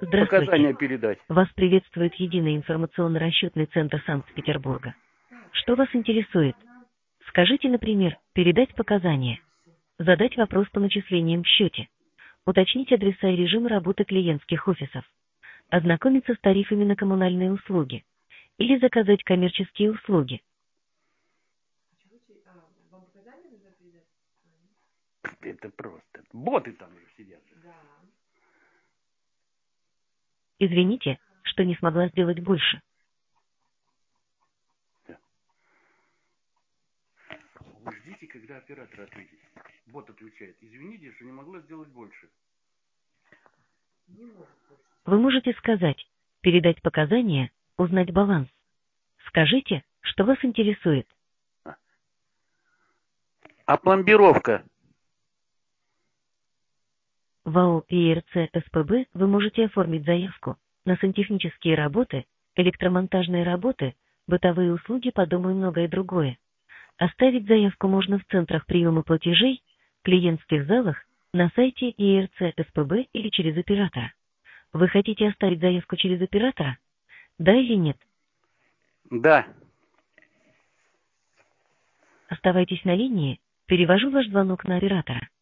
Здравствуйте. Показания передать. Вас приветствует Единый информационно-расчетный центр Санкт-Петербурга. Что вас интересует? Скажите, например, передать показания, задать вопрос по начислениям в счете, уточнить адреса и режим работы клиентских офисов, ознакомиться с тарифами на коммунальные услуги или заказать коммерческие услуги. Это просто. Боты там уже сидят. Извините, что не смогла сделать больше. Вы ждите, когда оператор ответит. Бот отвечает. Извините, что не могла сделать больше. Вы можете сказать, передать показания, узнать баланс. Скажите, что вас интересует. А пломбировка? В АО ИРЦ СПБ вы можете оформить заявку на сантехнические работы, электромонтажные работы, бытовые услуги по дому и многое другое. Оставить заявку можно в центрах приема платежей, клиентских залах, на сайте ИРЦ СПБ или через оператора. Вы хотите оставить заявку через оператора? Да или нет? Да. Оставайтесь на линии, перевожу ваш звонок на оператора.